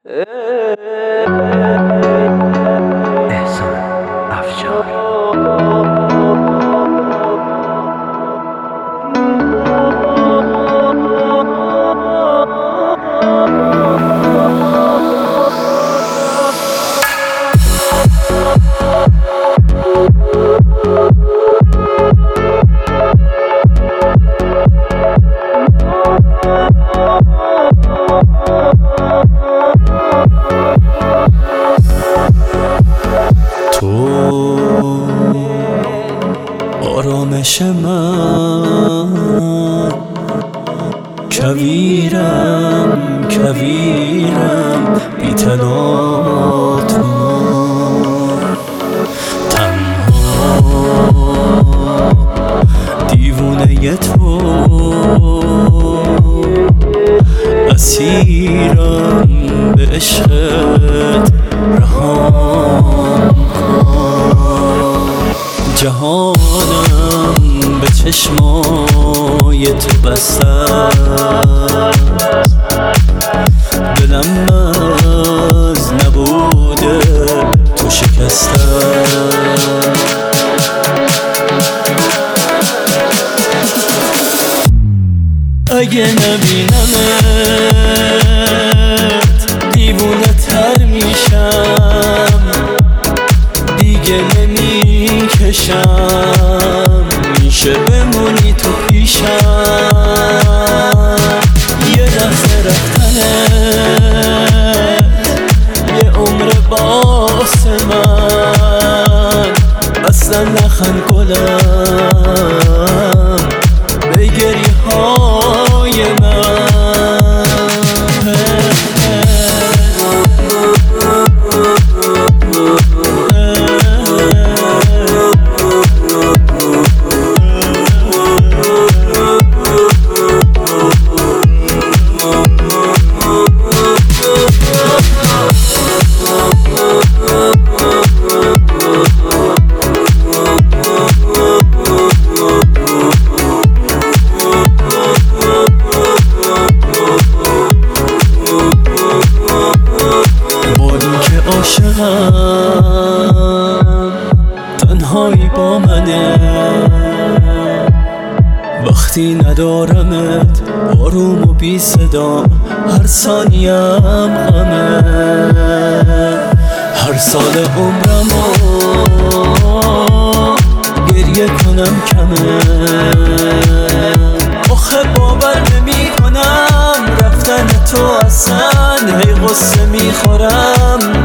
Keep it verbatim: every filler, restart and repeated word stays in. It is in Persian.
احسان افشار. آرامش من، کویرم کویرم بی تلا تو، تنها دیوونه تو، اسیرم به عشقت رهام کن. جهانم به چشمای تو بسته است، دلم از نبوده تو شکسته. اگه نبینمت دیوونه تر میشم، دیگه نمیکشم، میشه بمونی تو پیشم. یه لحظه رفتنت یه عمر باسه من، اصلا نخند گلم به گریه های من. عاشقم تنهایی با منه، وقتی ندارمت آروم و بی صدام، هر ثانیم غمه. هر سال عمرمو گریه کنم کمه، آخه باور نمی کنم رفتن تو اصلا، هی غصه میخورم